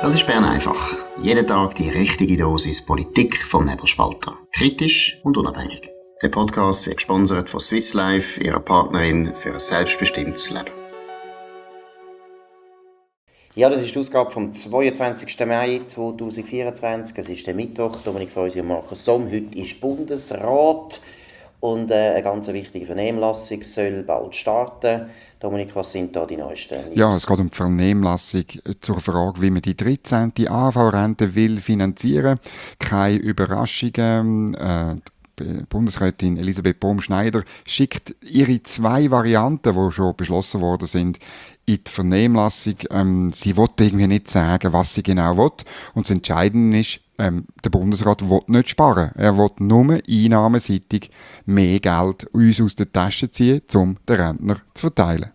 Das ist Bern einfach. Jeden Tag die richtige Dosis Politik vom Nebelspalter. Kritisch und unabhängig. Der Podcast wird gesponsert von Swiss Life, ihrer Partnerin für ein selbstbestimmtes Leben. Ja, das ist die Ausgabe vom 22. Mai 2024. Es ist der Mittwoch. Dominik Feusi und Markus Somm. Heute ist Bundesrat und eine ganz wichtige Vernehmlassung soll bald starten. Dominik, was sind da die neuesten News? Ja, es geht um die Vernehmlassung zur Frage, wie man die 13. AV-Rente will finanzieren. Keine Überraschungen. Die Bundesrätin Elisabeth Bohm-Schneider schickt ihre 2 Varianten, die schon beschlossen worden sind, in die Vernehmlassung. Sie will irgendwie nicht sagen, was sie genau will. Und das Entscheidende ist, der Bundesrat will nicht sparen. Er will nur einnahmenseitig mehr Geld uns aus der Tasche ziehen, um den Rentner zu verteilen.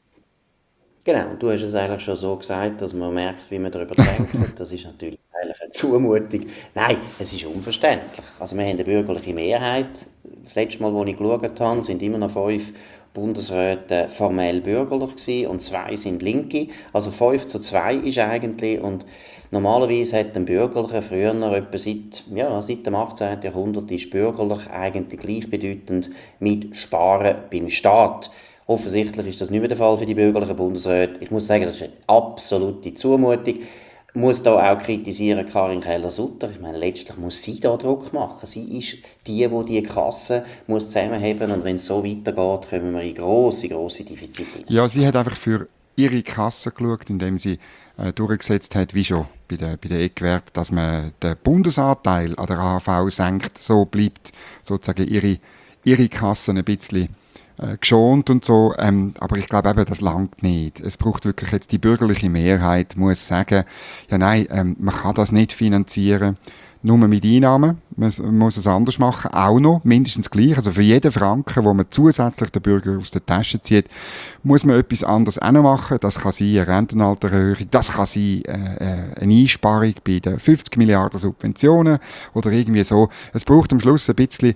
Genau, du hast es eigentlich schon so gesagt, dass man merkt, wie man darüber denkt. Das ist natürlich eigentlich eine Zumutung. Nein, es ist unverständlich. Also wir haben eine bürgerliche Mehrheit. Das letzte Mal, als ich geschaut habe, sind immer noch 5 Bundesräte formell bürgerlich gewesen und 2 sind Linke. Also 5:2 ist eigentlich, und normalerweise hat ein Bürgerlicher früher etwa seit dem 18. Jahrhundert ist bürgerlich eigentlich gleichbedeutend mit Sparen beim Staat. Offensichtlich ist das nicht mehr der Fall für die bürgerlichen Bundesräte. Ich muss sagen, das ist eine absolute Zumutung. Ich muss da auch kritisieren Karin Keller-Sutter. Ich meine, letztlich muss sie da Druck machen. Sie ist die Kasse muss zusammenheben, und wenn es so weitergeht, kommen wir in grosse Defizite rein. Ja, sie hat einfach für ihre Kasse geschaut, indem sie durchgesetzt hat, wie schon bei den Eckwerten, dass man den Bundesanteil an der AHV senkt. So bleibt sozusagen ihre Kasse ein bisschen geschont und so, aber ich glaube eben, das langt nicht. Es braucht wirklich jetzt die bürgerliche Mehrheit, muss sagen, ja nein, man kann das nicht finanzieren, nur mit Einnahmen, man muss es anders machen, auch noch, mindestens gleich, also für jeden Franken, wo man zusätzlich den Bürger aus der Tasche zieht, muss man etwas anderes auch noch machen. Das kann sein eine Rentenaltererhöhung, das kann sein eine Einsparung bei den 50 Milliarden Subventionen oder irgendwie so. Es braucht am Schluss ein bisschen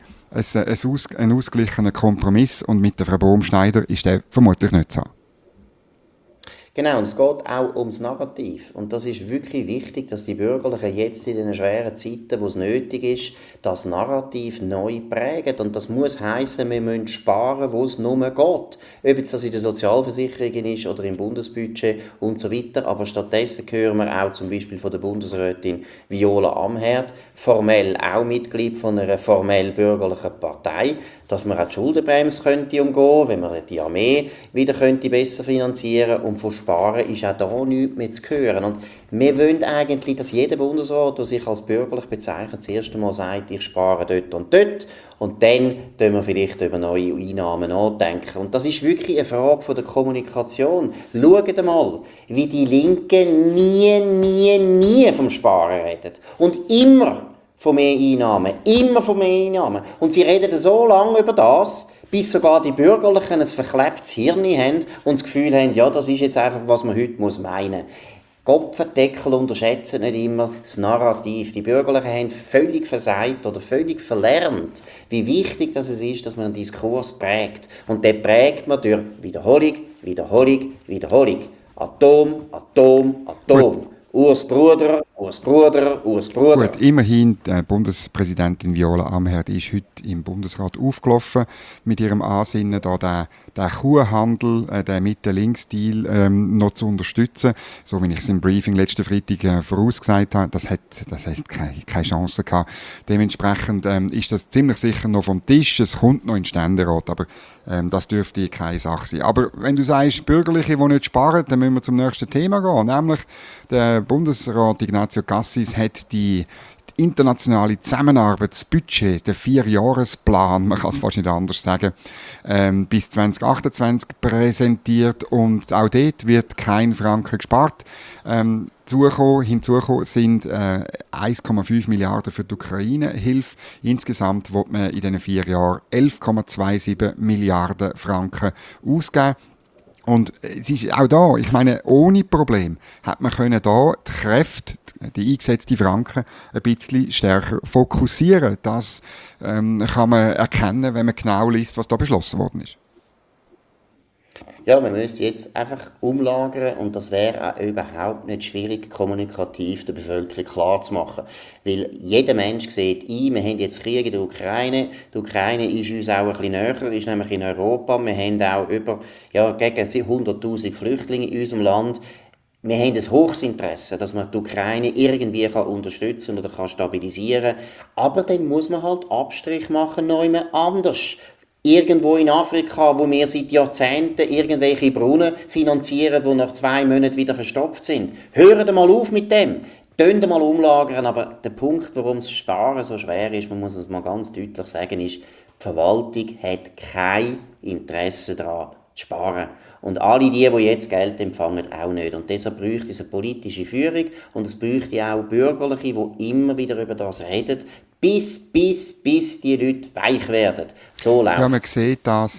einen ausgeglichenen Kompromiss, und mit der Frau Bohm-Schneider ist der vermutlich nicht so. Genau, und es geht auch ums Narrativ. Und das ist wirklich wichtig, dass die Bürgerlichen jetzt in den schweren Zeiten, wo es nötig ist, das Narrativ neu prägen. Und das muss heissen, wir müssen sparen, wo es nur geht. Ob jetzt das in den Sozialversicherungen ist oder im Bundesbudget und so weiter. Aber stattdessen hören wir auch zum Beispiel von der Bundesrätin Viola Amherd, formell auch Mitglied von einer formell bürgerlichen Partei, dass man auch die Schuldenbremse könnte umgehen, wenn man die Armee wieder könnte besser finanzieren, und von Sparen ist auch da nichts mehr zu hören. Und wir wollen eigentlich, dass jeder Bundesrat, der sich als bürgerlich bezeichnet, das erste Mal sagt, ich spare dort, und dann tun wir vielleicht über neue Einnahmen nachdenken. Und das ist wirklich eine Frage von der Kommunikation. Schaut mal, wie die Linken nie vom Sparen reden. Und immer von mehr Einnahmen. Und sie reden so lange über das, bis sogar die Bürgerlichen ein verklebtes Hirn haben und das Gefühl haben, ja, das ist jetzt einfach, was man heute meinen muss. Kopfendeckel unterschätzen nicht immer das Narrativ. Die Bürgerlichen haben völlig versagt oder völlig verlernt, wie wichtig das ist, dass man einen Diskurs prägt. Und den prägt man durch Wiederholung. Atom. Urs Bruder. Gut, immerhin, die Bundespräsidentin Viola Amherd ist heute im Bundesrat aufgelaufen mit ihrem Ansinnen, da den Kuhhandel, den Mitte-Links-Deal noch zu unterstützen. So wie ich es im Briefing letzten Freitag vorausgesagt habe, das hat keine Chance gehabt. Dementsprechend ist das ziemlich sicher noch vom Tisch. Es kommt noch in den Ständerat, aber das dürfte keine Sache sein. Aber wenn du sagst, Bürgerliche, die nicht sparen, dann müssen wir zum nächsten Thema gehen, nämlich der Bundesrat Ignazio Cassis hat die internationale Zusammenarbeit, das Budget, der 4-Jahresplan, man kann es fast nicht anders sagen, bis 2028 präsentiert, und auch dort wird kein Franken gespart. Hinzugekommen sind 1,5 Milliarden für die Ukraine-Hilfe. Insgesamt wird man in diesen 4 Jahren 11,27 Milliarden Franken ausgeben. Und es ist auch da, ich meine, ohne Problem hat man können da die Kräfte, die eingesetzten Franken, ein bisschen stärker fokussieren. Das kann man erkennen, wenn man genau liest, was da beschlossen worden ist. Ja, man müsste jetzt einfach umlagern und das wäre auch überhaupt nicht schwierig, kommunikativ der Bevölkerung klarzumachen. Weil jeder Mensch sieht ein, wir haben jetzt Krieg in der Ukraine. Die Ukraine ist uns auch ein bisschen näher, ist nämlich in Europa. Wir haben auch gegen 100'000 Flüchtlinge in unserem Land. Wir haben ein hohes Interesse, dass man die Ukraine irgendwie unterstützen oder stabilisieren kann. Aber dann muss man halt Abstrich machen, noch jemand anders. Irgendwo in Afrika, wo wir seit Jahrzehnten irgendwelche Brunnen finanzieren, die nach 2 Monaten wieder verstopft sind. Hören mal auf mit dem. Tönt mal umlagern, aber der Punkt, warum das Sparen so schwer ist, man muss es mal ganz deutlich sagen, ist, die Verwaltung hat kein Interesse daran, zu sparen. Und alle die jetzt Geld empfangen, auch nicht. Und deshalb bräuchte es eine politische Führung und es bräuchte auch Bürgerliche, die immer wieder über das reden, bis die Leute weich werden. So läuft es. Ja, man sieht das,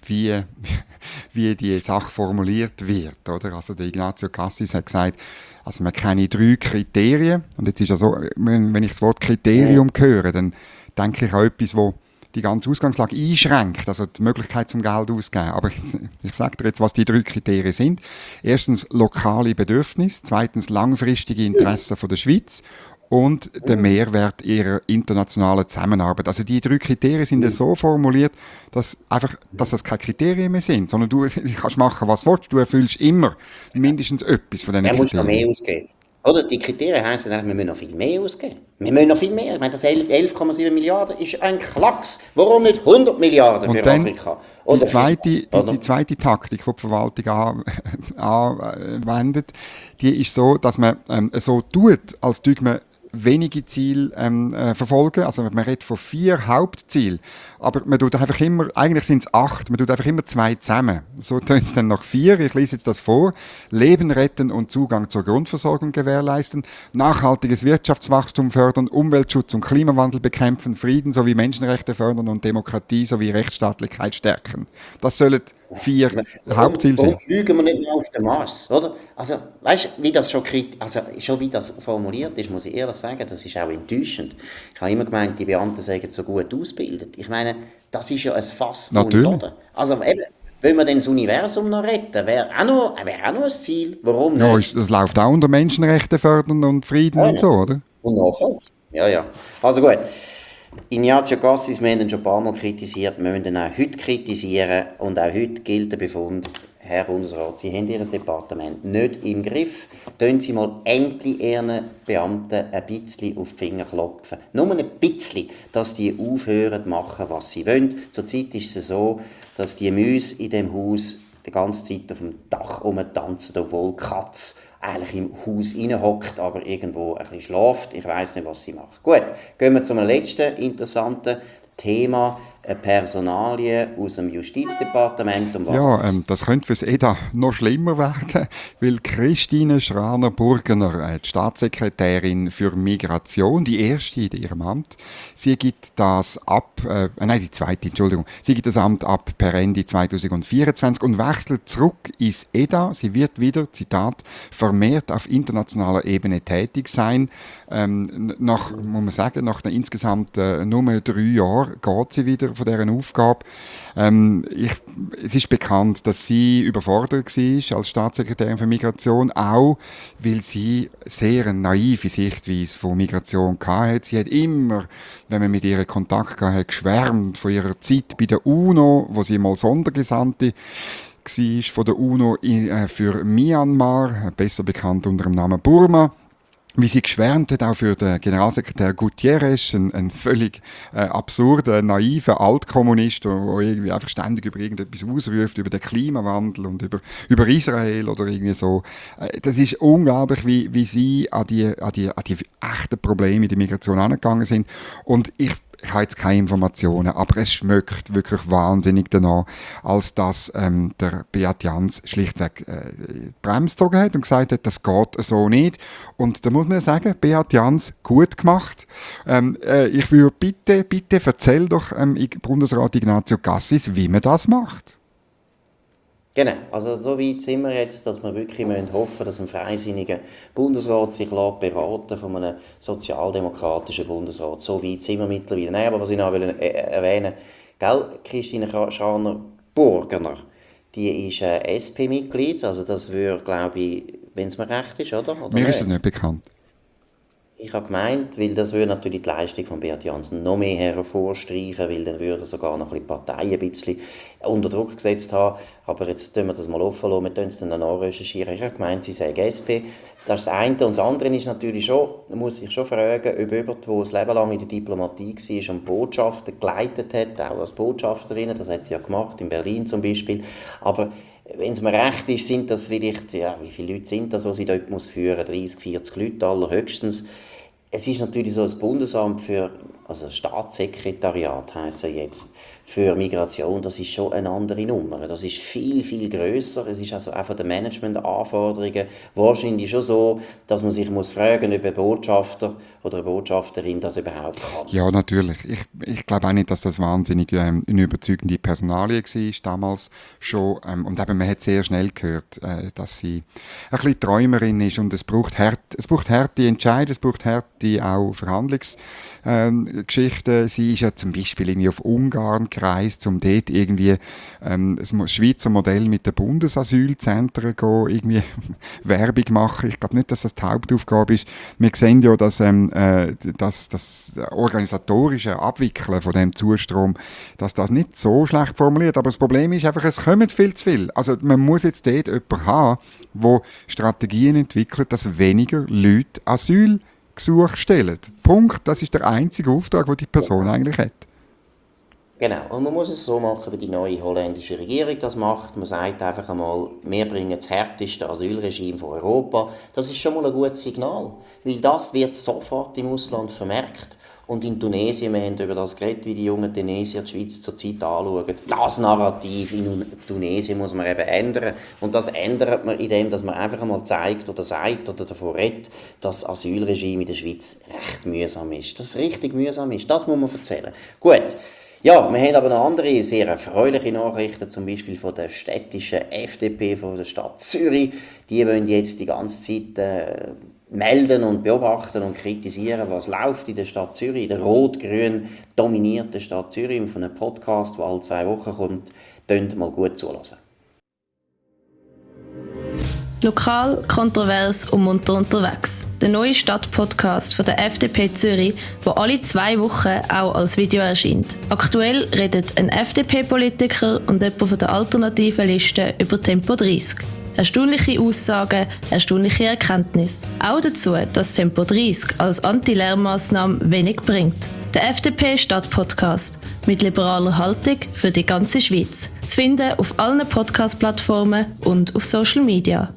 wie die Sache formuliert wird. Oder? Also der Ignazio Cassis hat gesagt, also man kenne 3 Kriterien. Und jetzt ist ja so, wenn ich das Wort Kriterium höre, dann denke ich an etwas, wo die ganze Ausgangslage einschränkt, also die Möglichkeit zum Geld auszugeben. Aber ich sage dir jetzt, was die 3 Kriterien sind. Erstens lokale Bedürfnisse, zweitens langfristige Interessen von der Schweiz und der Mehrwert ihrer internationalen Zusammenarbeit. Also die 3 Kriterien sind ja so formuliert, dass das keine Kriterien mehr sind, sondern du kannst machen, was du willst. Du erfüllst immer mindestens etwas von diesen Er muss noch Kriterien. mehr ausgeben. Oder? Die Kriterien heissen eigentlich, wir müssen noch viel mehr ausgeben. Wir müssen noch viel mehr. Ich meine, das 11,7 Milliarden ist ein Klacks. Warum nicht 100 Milliarden für Und dann Afrika? die zweite Taktik, die die Verwaltung anwendet, die ist so, dass man so tut, als tut man wenige Ziele verfolgen. Also man redet von 4 Hauptzielen, aber man tut einfach immer, eigentlich sind es 8, man tut einfach immer 2 zusammen. So tönt es dann nach 4. Ich lese jetzt das vor. Leben retten und Zugang zur Grundversorgung gewährleisten, nachhaltiges Wirtschaftswachstum fördern, Umweltschutz und Klimawandel bekämpfen, Frieden sowie Menschenrechte fördern und Demokratie sowie Rechtsstaatlichkeit stärken. Das sollen 4 Hauptziele sein. Warum fliegen wir nicht mehr auf den Mars? Oder? Also, weißt du, wie das formuliert ist, muss ich ehrlich sagen, das ist auch enttäuschend. Ich habe immer gemeint, die Beamten seien so gut ausgebildet. Ich meine, das ist ja ein Fass ohne Natürlich. Boden. Also eben, wenn wir dann das Universum noch retten, wäre auch noch ein Ziel. Warum Ja, nicht? das läuft auch unter Menschenrechte fördern und Frieden und so, oder? Und nachher? Ja. Also gut. Ignazio Cassis, wir haben ihn schon ein paar Mal kritisiert, wir müssen ihn auch heute kritisieren und auch heute gilt der Befund, Herr Bundesrat, Sie haben Ihr Departement nicht im Griff. Tun Sie mal endlich Ihren Beamten ein bisschen auf die Finger klopfen. Nur ein bisschen, dass die aufhören zu machen, was sie wollen. Zurzeit ist es so, dass die Mäuse in dem Haus die ganze Zeit auf dem Dach rumtanzen, obwohl die Katze eigentlich im Haus reinhockt, aber irgendwo ein bisschen schläft. Ich weiss nicht, was sie macht. Gut, gehen wir zum letzten interessanten Thema. Eine Personalie aus dem Justizdepartement. Ja, das könnte für das EDA noch schlimmer werden, weil Christine Schraner-Burgener, die Staatssekretärin für Migration, die erste in ihrem Amt, sie gibt das die zweite, Entschuldigung, sie gibt das Amt ab per Ende 2024 und wechselt zurück ins EDA. Sie wird wieder, Zitat, vermehrt auf internationaler Ebene tätig sein. Muss man sagen, nach insgesamt nur 3 Jahren geht sie wieder von dieser Aufgabe. Es ist bekannt, dass sie überfordert war als Staatssekretärin für Migration, auch weil sie sehr eine naive Sichtweise von Migration hatte. Sie hat immer, wenn man mit ihr Kontakt hatte, geschwärmt von ihrer Zeit bei der UNO, wo sie mal Sondergesandte war von der UNO für Myanmar, besser bekannt unter dem Namen Burma. Wie sie geschwärmt hat, auch für den Generalsekretär Gutierrez, ein völlig absurder, naiver Altkommunist, der irgendwie einfach ständig über irgendetwas ausruft, über den Klimawandel und über Israel oder irgendwie so. Das ist unglaublich, wie sie an die echten Probleme in der Migration angegangen sind. Und ich habe jetzt keine Informationen, aber es schmeckt wirklich wahnsinnig danach, als dass der Beat Jans schlichtweg die Bremse gezogen hat und gesagt hat, das geht so nicht. Und da muss man sagen, Beat Jans, gut gemacht. Ich würde bitte erzähl doch Bundesrat Ignazio Cassis, wie man das macht. Genau, also so weit sind wir jetzt, dass wir wirklich hoffen müssen, dass ein freisinniger Bundesrat sich beraten von einem sozialdemokratischen Bundesrat. So weit sind wir mittlerweile. Nein, aber was ich noch erwähnen will, gell, Christine Schraner-Burgener, die ist SP-Mitglied, also das würde, glaube ich, wenn es mir recht ist, oder Mir ist nicht? das nicht bekannt. Ich habe gemeint, weil das würde natürlich die Leistung von Beat Jansen noch mehr hervorstreichen, weil dann würde sogar noch ein bisschen die Partei ein bisschen unter Druck gesetzt haben. Aber jetzt tun wir das mal offen lassen, wir können es dann nachrecherchieren. Ich habe gemeint, sie sagen SP. Das ist das eine. Und das andere ist natürlich schon, man muss sich schon fragen, ob jemand, der das Leben lang in der Diplomatie war und Botschaften geleitet hat, auch als Botschafterin, das hat sie ja gemacht, in Berlin zum Beispiel, aber wenn es mir recht ist, sind das vielleicht, ja, wie viele Leute sind das, die sie dort muss führen? 30, 40 Leute allerhöchstens. Es ist natürlich so, das Bundesamt für, also Staatssekretariat heisst ja jetzt, für Migration, das ist schon eine andere Nummer. Das ist viel, viel grösser. Es ist also auch von den Managementanforderungen wahrscheinlich schon so, dass man sich muss fragen muss, ob ein Botschafter oder eine Botschafterin das überhaupt kann. Ja, natürlich. Ich glaube auch nicht, dass das wahnsinnig eine überzeugende Personalie war damals schon. Und eben, man hat sehr schnell gehört, dass sie ein bisschen Träumerin ist und es braucht harte Entscheidungen, es braucht harte auch Verhandlungsgeschichten. Sie ist ja zum Beispiel irgendwie auf Ungarn gereist, um dort irgendwie das Schweizer Modell mit den Bundesasylzentren irgendwie Werbung machen. Ich glaube nicht, dass das die Hauptaufgabe ist. Wir sehen ja, dass das organisatorische Abwickeln von dem Zustrom, dass das nicht so schlecht formuliert. Aber das Problem ist einfach, es kommen viel zu viel. Also man muss jetzt dort jemanden haben, der Strategien entwickelt, dass weniger Leute Asylgesuche stellen. Punkt. Das ist der einzige Auftrag, den die Person eigentlich hat. Genau, und man muss es so machen, wie die neue holländische Regierung das macht. Man sagt einfach einmal, wir bringen das härteste Asylregime von Europa. Das ist schon mal ein gutes Signal, weil das wird sofort im Ausland vermerkt. Und in Tunesien, wir haben über das geredet, wie die jungen Tunesier die Schweiz zurzeit anschauen. Das Narrativ in Tunesien muss man eben ändern. Und das ändert man, indem dass man einfach einmal zeigt oder sagt oder davon redet, dass das Asylregime in der Schweiz recht mühsam ist. Dass es richtig mühsam ist, das muss man erzählen. Gut. Ja, wir haben aber noch andere sehr erfreuliche Nachrichten, zum Beispiel von der städtischen FDP von der Stadt Zürich. Die wollen jetzt die ganze Zeit melden und beobachten und kritisieren, was läuft in der Stadt Zürich, in der rot-grün dominierten Stadt Zürich, von einem Podcast, der alle 2 Wochen kommt. Tönt mal gut zuhören. Lokal, kontrovers und munter unterwegs. Der neue Stadtpodcast von der FDP Zürich, der alle 2 Wochen auch als Video erscheint. Aktuell redet ein FDP-Politiker und jemand von der alternativen Liste über Tempo 30. Erstaunliche Aussagen, erstaunliche Erkenntnisse. Auch dazu, dass Tempo 30 als Anti-Lärmmaßnahme wenig bringt. Der FDP-Stadtpodcast mit liberaler Haltung für die ganze Schweiz. Zu finden auf allen Podcast-Plattformen und auf Social Media.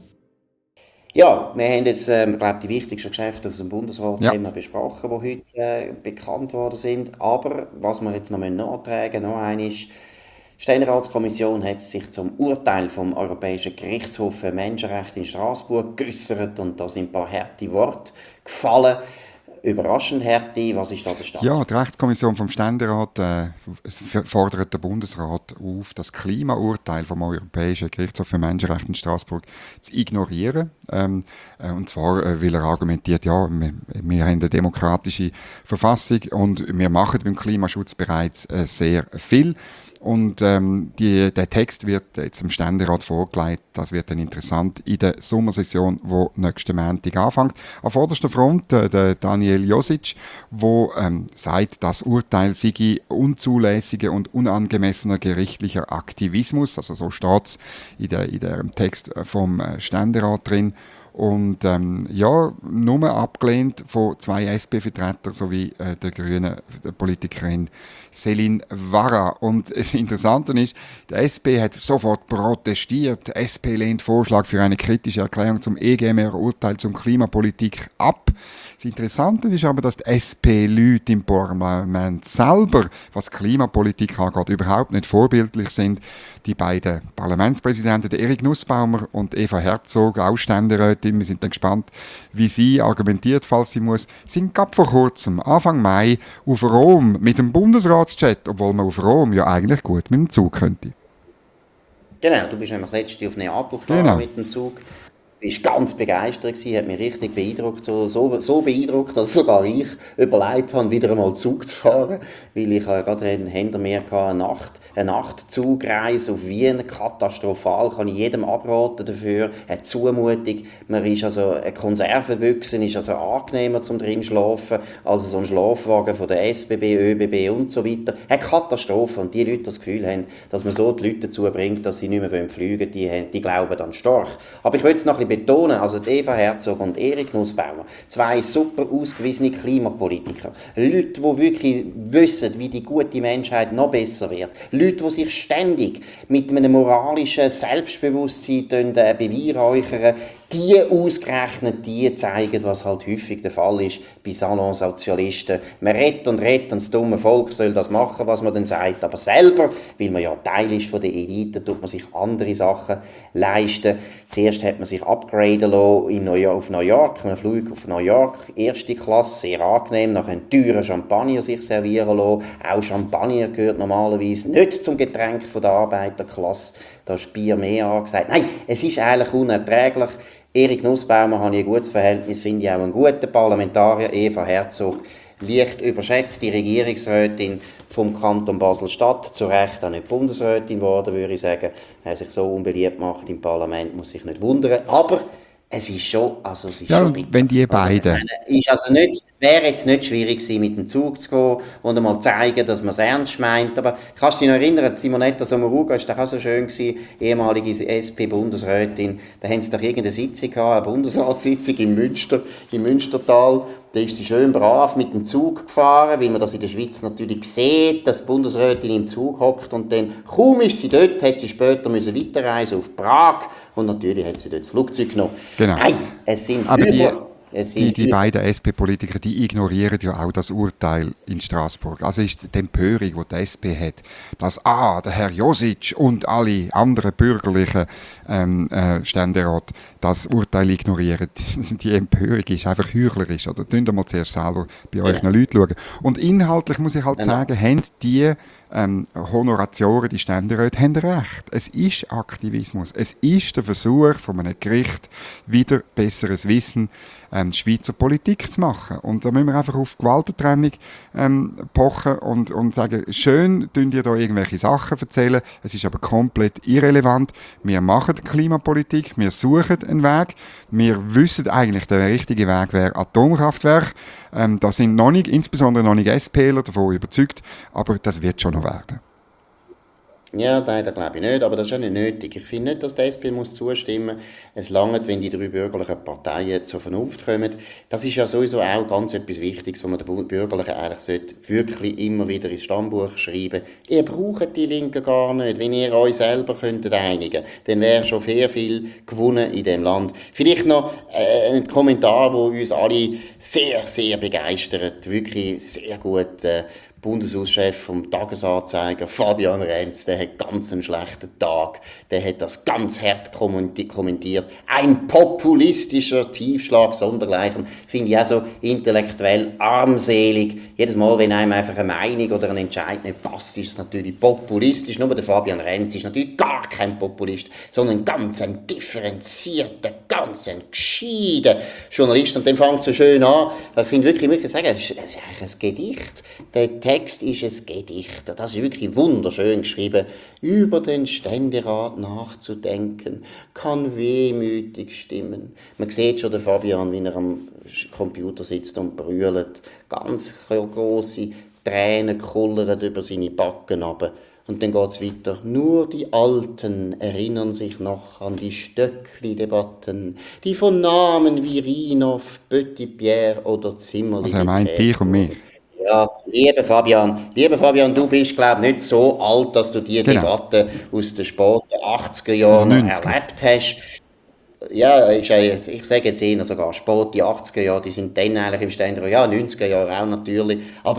Ja, wir haben jetzt, glaube die wichtigsten Geschäfte auf dem Bundesrat-Thema besprochen, die heute bekannt worden sind. Aber was wir jetzt noch nachtragen müssen, noch einmal, die Ständerratskommission hat sich zum Urteil vom Europäischen Gerichtshof für Menschenrechte in Straßburg geäußert und da sind ein paar harte Worte gefallen. Überraschend harte, was ist da der Stand? Ja, die Rechtskommission vom Ständerat fordert den Bundesrat auf, das Klimaurteil vom Europäischen Gerichtshof für Menschenrechte in Straßburg zu ignorieren. Und zwar, weil er argumentiert, ja, wir haben eine demokratische Verfassung und wir machen beim Klimaschutz bereits sehr viel. Und der Text wird jetzt im Ständerat vorgelegt. Das wird dann interessant in der Sommersession, die nächsten Montag anfängt. An vorderster Front der Daniel Josic, der sagt, das Urteil sei unzulässiger und unangemessener gerichtlicher Aktivismus. Also so steht es in der Text vom Ständerat drin. Und ja, nur abgelehnt von 2 SP-Vertretern sowie der grünen Politikerin Céline Warra. Und das Interessante ist, die SP hat sofort protestiert. Die SP lehnt Vorschlag für eine kritische Erklärung zum EGMR-Urteil zum Klimapolitik ab. Das Interessante ist aber, dass die SP-Leute im Parlament selber, was Klimapolitik angeht, überhaupt nicht vorbildlich sind. Die beiden Parlamentspräsidenten, der Erik Nussbaumer und Eva Herzog, auch Ständerätin, wir sind dann gespannt, wie sie argumentiert, falls sie muss, sind gerade vor kurzem, Anfang Mai, auf Rom mit dem Bundesratsjet, obwohl man auf Rom ja eigentlich gut mit dem Zug könnte. Genau, du bist nämlich letztes Jahr auf Neapel gefahren mit dem Zug. bist ganz begeistert gewesen, hat mich richtig beeindruckt, so beeindruckt, dass sogar ich überlegt habe, wieder einmal Zug zu fahren, weil ich gerade hinter mir eine Nachtzugreise auf Wien, katastrophal, kann ich jedem abraten dafür, eine Zumutung, man ist also eine Konservenbüchse, ist also angenehmer zum drin schlafen, als so ein Schlafwagen von der SBB, ÖBB und so weiter, eine Katastrophe, und die Leute das Gefühl haben, dass man so die Leute dazu bringt, dass sie nicht mehr fliegen wollen, die glauben an Storch. Aber ich will es noch ein bisschen betonen, also Eva Herzog und Erik Nussbaumer, zwei super ausgewiesene Klimapolitiker, Leute, die wirklich wissen, wie die gute Menschheit noch besser wird, Leute, die sich ständig mit einem moralischen Selbstbewusstsein beweihräuchern, die ausgerechnet die zeigen, was halt häufig der Fall ist bei Salonsozialisten. Man redet und das dumme Volk soll das machen, was man dann sagt, aber selber, weil man ja Teil ist von der Elite, tut man sich andere Sachen leisten. Zuerst hat man sich upgraden lassen auf New York, einen Flug auf New York, erste Klasse, sehr angenehm, nach einem teuren Champagner sich servieren lassen. Auch Champagner gehört normalerweise nicht zum Getränk von der Arbeiterklasse. Da ist Bier mehr angesagt. Nein, es ist eigentlich unerträglich. Erik Nussbaumer habe ich ein gutes Verhältnis, finde ich auch einen guten Parlamentarier. Eva Herzog, leicht überschätzte Regierungsrätin vom Kanton Basel-Stadt, zu Recht auch nicht Bundesrätin geworden, würde ich sagen. Er sich so unbeliebt macht im Parlament, muss sich nicht wundern. Aber es ist schon, also es ist Ja, schon und bitter. wenn die beiden... Es wäre jetzt nicht schwierig gewesen, mit dem Zug zu gehen und einmal zeigen, dass man es ernst meint. Aber kannst du dich noch erinnern, Simonetta Sommaruga war doch auch so schön gewesen, ehemalige SP-Bundesrätin. Da haben sie doch irgendeine Sitzung gehabt, eine Bundesratssitzung im Münstertal. Da ist sie schön brav mit dem Zug gefahren, weil man das in der Schweiz natürlich sieht, dass die Bundesrätin im Zug hockt, und dann, kaum ist sie dort, hat sie später müssen weiterreisen auf Prag, und natürlich hat sie dort das Flugzeug genommen. Genau. Nein, es sind Aber die die beiden SP-Politiker, die ignorieren ja auch das Urteil in Straßburg. Also ist die Empörung, die die SP hat, dass der Herr Josic und alle anderen bürgerlichen Ständerat das Urteil ignorieren. Die Empörung ist einfach heuchlerisch. Also könnt ihr mal zuerst selber bei euch Leuten schauen. Und inhaltlich muss ich halt sagen, haben die Honoratioren, die Ständeräte, haben recht. Es ist Aktivismus. Es ist der Versuch von einem Gericht, wieder besseres Wissen Schweizer Politik zu machen. Und da müssen wir einfach auf Gewaltentrennung pochen und sagen, schön, tun ihr da irgendwelche Sachen erzählen, es ist aber komplett irrelevant. Wir machen Klimapolitik, wir suchen einen Weg, wir wissen eigentlich, der richtige Weg wäre Atomkraftwerk. Da sind insbesondere noch nicht SPler davon überzeugt, aber das wird schon noch werden. Ja, nein, das glaube ich nicht, aber das ist ja nicht nötig. Ich finde nicht, dass die SP muss zustimmen muss. Es langt, wenn die drei bürgerlichen Parteien zur Vernunft kommen. Das ist ja sowieso auch ganz etwas Wichtiges, was man den Bürgerlichen eigentlich wirklich immer wieder ins Stammbuch schreiben sollte. Ihr braucht die Linken gar nicht. Wenn ihr euch selber könntet einigen, dann wäre schon sehr viel gewonnen in diesem Land. Vielleicht noch ein Kommentar, der uns alle sehr, sehr begeistert. Wirklich sehr gut. Bundeshauschef vom Tagesanzeiger, Fabian Renz, der hat ganz einen schlechten Tag. Der hat das ganz hart kommentiert. Ein populistischer Tiefschlag sondergleichen. Finde ich auch so intellektuell armselig. Jedes Mal, wenn einem einfach eine Meinung oder ein Entscheid nicht passt, ist es natürlich populistisch. Nur der Fabian Renz ist natürlich gar kein Populist, sondern ganz ein differenzierter, ganz ein gescheiter Journalist. Und dann fängt es so schön an. Ich finde wirklich, ich muss sagen, es ist eigentlich ein Gedicht. Der Text ist ein Gedicht. Das ist wirklich wunderschön geschrieben. Über den Ständerat nachzudenken, kann wehmütig stimmen. Man sieht schon den Fabian, wie er am Computer sitzt und brüllt. Ganz grosse Tränen kullern über seine Backen runter. Und dann geht es weiter. Nur die Alten erinnern sich noch an die Stöckli-Debatten, die von Namen wie Rinov, Petit-Pierre oder Zimmerli. Also er meint dich und mich. Ja, lieber Fabian, du bist, glaube ich, nicht so alt, dass du die Debatte aus den späten 80er Jahren erlebt hast. Ja, ich sage jetzt eher sogar späte 80er Jahre, die sind dann eigentlich im Ständerat, ja, 90er Jahre auch natürlich, aber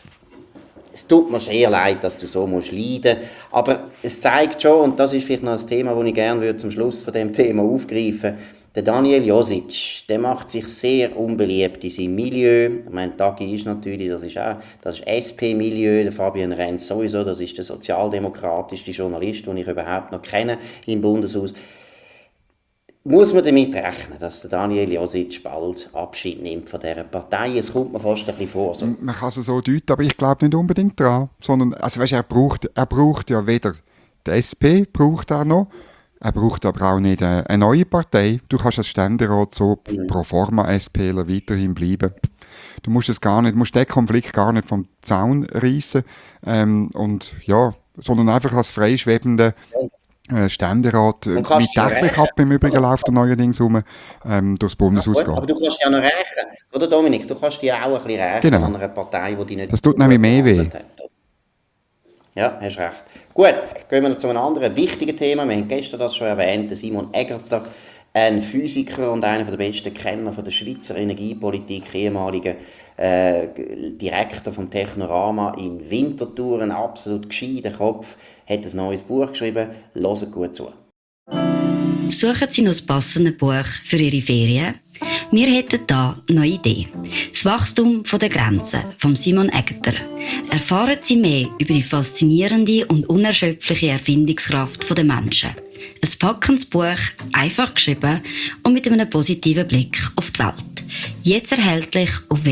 es tut mir sehr leid, dass du so musst leiden. Aber es zeigt schon, und das ist vielleicht noch ein Thema, das ich gerne zum Schluss von dem Thema aufgreifen würde, der Daniel Josic, der macht sich sehr unbeliebt in seinem Milieu. Ich meine, Tagi ist natürlich, das ist SP-Milieu, der Fabian Renz sowieso, das ist der sozialdemokratischste Journalist, den ich überhaupt noch kenne im Bundeshaus. muss man damit rechnen, dass der Daniel Josic bald Abschied nimmt von dieser Partei? Es kommt mir fast ein bisschen vor. So. Man kann es so deuten, aber ich glaube nicht unbedingt daran. Sondern, also weißt, er braucht ja weder die SP, braucht er noch, er braucht aber auch nicht eine neue Partei. Du kannst als Ständerat so pro forma SPler weiterhin bleiben. Du musst den Konflikt gar nicht vom Zaun reissen. Sondern einfach als freischwebender Ständerat mit Dächelkappe im Übrigen läuft er neuerdings durchs Bundeshaus gehen. Aber du kannst ja noch rächen, oder Dominik? Du kannst dich auch ein bisschen rächen an einer Partei, die dich nicht... Das tut nämlich mehr weh. Ja, hast recht. Gut, gehen wir noch zu einem anderen wichtigen Thema. Wir haben gestern das schon erwähnt, Simon Egerter, ein Physiker und einer der besten Kenner von der Schweizer Energiepolitik, ehemaliger Direktor vom Technorama in Winterthur, ein absolut gescheiter Kopf, hat ein neues Buch geschrieben. Hört gut zu. Suchen Sie noch das passende Buch für Ihre Ferien? Wir hätten hier eine neue Idee. Das Wachstum der Grenzen von Simon Egerter. Erfahren Sie mehr über die faszinierende und unerschöpfliche Erfindungskraft der Menschen. Ein packendes Buch, einfach geschrieben und mit einem positiven Blick auf die Welt. Jetzt erhältlich auf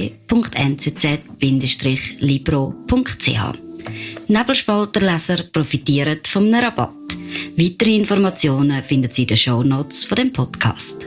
www.nzz-libro.ch. Nebelspalterleser profitieren von einem Rabatt. Weitere Informationen finden Sie in den Shownotes von dem Podcast.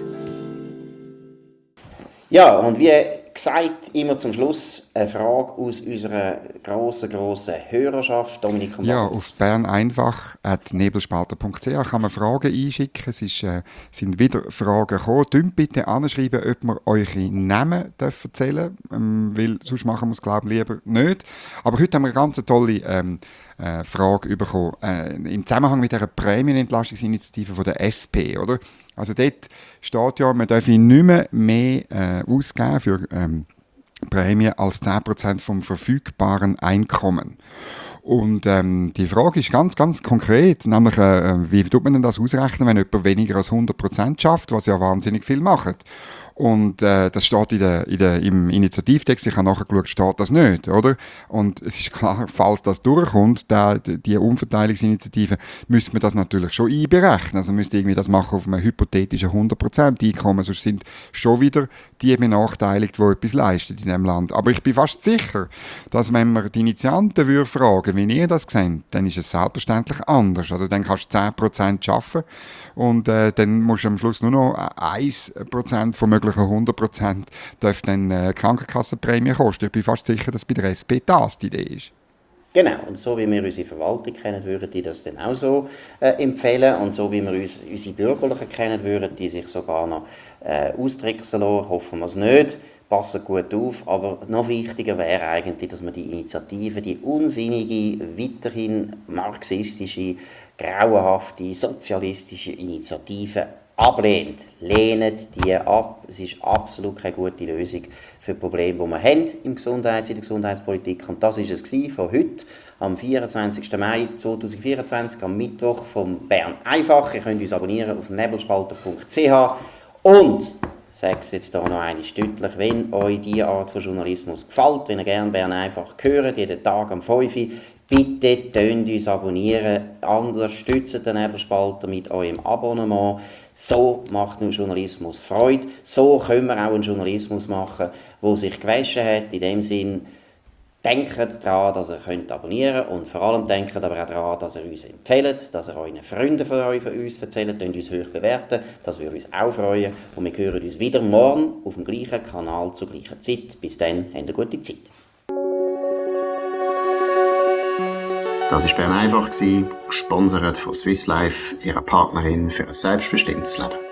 Ja, und wie gesagt, immer zum Schluss eine Frage aus unserer grossen Hörerschaft. Dominik und Ja, aus Bern einfach @nebelspalter.ch kann man Fragen einschicken. Es sind wieder Fragen gekommen. Dünnt bitte anschreiben, ob wir eure Namen erzählen dürfen, weil sonst machen wir es, glaube ich, lieber nicht. Aber heute haben wir eine ganz tolle Frage bekommen. Im Zusammenhang mit dieser Prämienentlastungsinitiative von der SP, oder? Also dort steht ja, man darf nicht mehr ausgeben für Prämien als 10% vom verfügbaren Einkommen. Und die Frage ist ganz, ganz konkret, nämlich wie tut man denn das ausrechnen, wenn jemand weniger als 100% schafft, was ja wahnsinnig viel macht. Und das steht im Initiativtext, ich habe nachgeschaut, steht das nicht, oder? Und es ist klar, falls das durchkommt, die Umverteilungsinitiative, müsste man das natürlich schon einberechnen. Also müsste irgendwie das machen auf einem hypothetischen 100% Einkommen, sonst sind schon wieder die benachteiligt, die etwas leisten in diesem Land. Aber ich bin fast sicher, dass wenn wir die Initianten fragen, wie ihr das seht, dann ist es selbstverständlich anders. Also dann kannst du 10% arbeiten und dann musst du am Schluss nur noch 1% von möglichen 100% dürfen dann Krankenkassenprämie kosten. Ich bin fast sicher, dass bei der SP das die Idee ist. Genau, und so wie wir unsere Verwaltung kennen, würden die das dann auch so empfehlen. Und so wie wir unsere Bürgerlichen kennen, würden die sich sogar noch austricksen lassen. Hoffen wir es nicht. Passen gut auf. Aber noch wichtiger wäre eigentlich, dass man die Initiative, die unsinnige, weiterhin marxistische, grauenhafte, sozialistische Initiative ablehnt. Lehnt die ab. Es ist absolut keine gute Lösung für die Probleme, die wir haben in der Gesundheitspolitik. Und das war es von heute, am 24. Mai 2024, am Mittwoch vom Bern einfach. Ihr könnt uns abonnieren auf nebelspalter.ch. Und ich sage es jetzt hier noch einmal deutlich, wenn euch diese Art von Journalismus gefällt, wenn ihr gerne Bern einfach hört, jeden Tag am 5 Uhr, bitte tönt uns abonnieren, unterstützt den Nebelspalter mit eurem Abonnement. So macht nur Journalismus Freude. So können wir auch einen Journalismus machen, der sich gewaschen hat. In dem Sinn, denkt daran, dass ihr abonnieren könnt und vor allem denkt aber auch daran, dass ihr uns empfehlt, dass ihr euren Freunden von uns erzählt, könnt uns hoch bewerten. Das würde uns auch freuen. Und wir hören uns wieder morgen auf dem gleichen Kanal zur gleichen Zeit. Bis dann, habt eine gute Zeit. Das war Bern einfach, gesponsert von Swiss Life, ihrer Partnerin für ein selbstbestimmtes Leben.